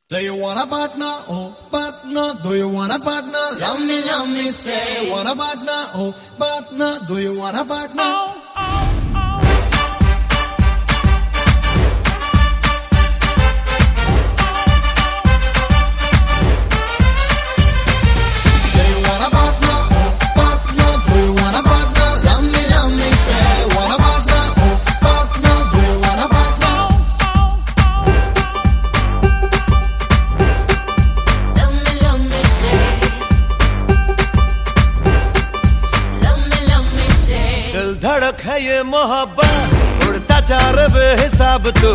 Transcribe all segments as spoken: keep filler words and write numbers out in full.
Do you want a partner? Oh, partner. Do you want a partner? Love me, love me, say. Want a partner? Oh, partner. Do you want a partner? Oh, oh, oh. Do you want a partner? Oh, partner. Do you want a partner? Love me, love me, say. Want a partner? Oh, partner. Do you want a partner? धड़क है ये मोहब्बत उड़ता जा रे बेहिसाब तू,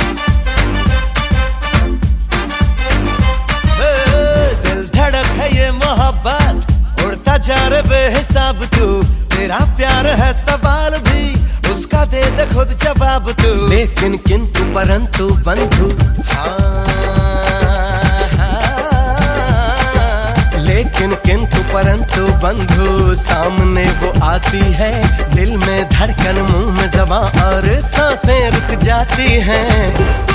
दिल धड़क है ये मोहब्बत उड़ता जा रे बेहिसाब तू। तेरा प्यार है सवाल भी उसका दे दे खुद जवाब तू। लेकिन किंतु परंतु बंधु, लेकिन किंतु परंतु बंधु सामने वो आती है, दिल में धड़कन मुंह में ज़बां और सांसें रुक जाती हैं।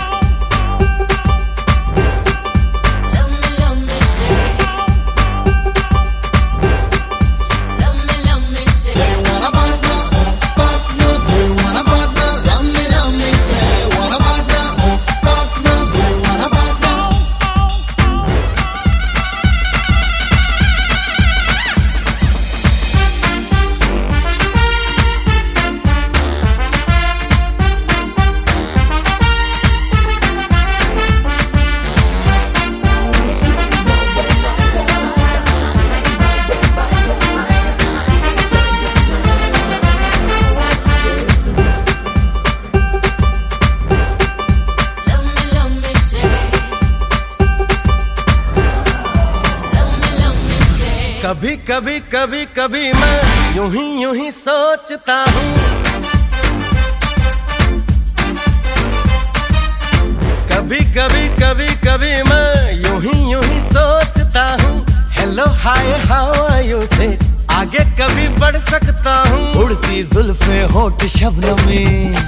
कभी कभी कभी कभी मैं यूं ही यूं ही सोचता हूँ, कभी कभी कभी कभी मैं यूं ही यूं ही सोचता हूँ। Hello hi how are you से आगे कभी बढ़ सकता हूँ। उड़ती जुल्फे होठ शबनमी,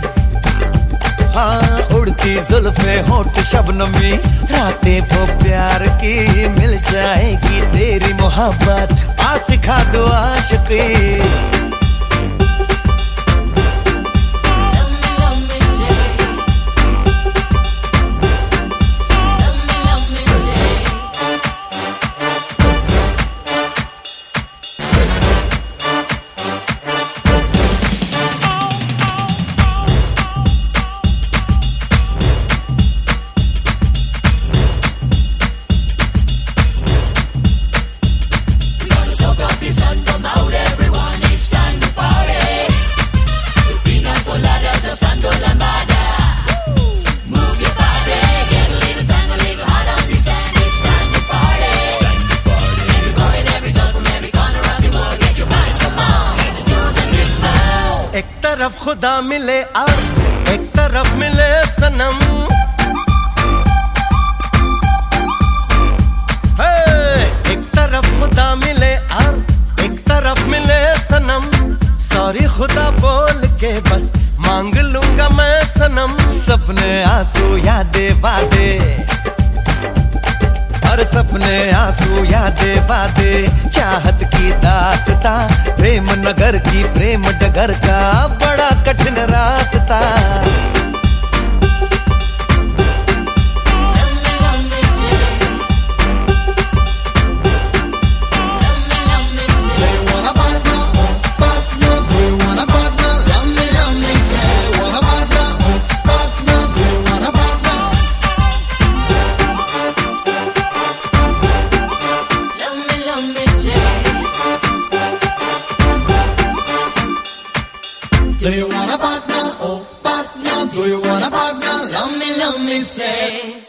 हाँ उड़ती जुल्फे होठ शबनमी, रातें वो प्यार की मिल जाएगी तेरी मोहब्बत आ सिखा दो आशिकी। एक तरफ खुदा मिले और एक तरफ मिले सनम, एक तरफ खुदा मिले और एक तरफ मिले सनम। सॉरी खुदा बोल के बस मांग लूंगा मैं सनम। सपने आंसू यादें वादे, हर सपने आंसू यादें वादे, चाहत की दास्तां, प्रेम नगर की प्रेम डगर का बड़ा कठिन रास्ता। Do you want a partner? Oh, partner. Do you want a partner? Love me, love me, say.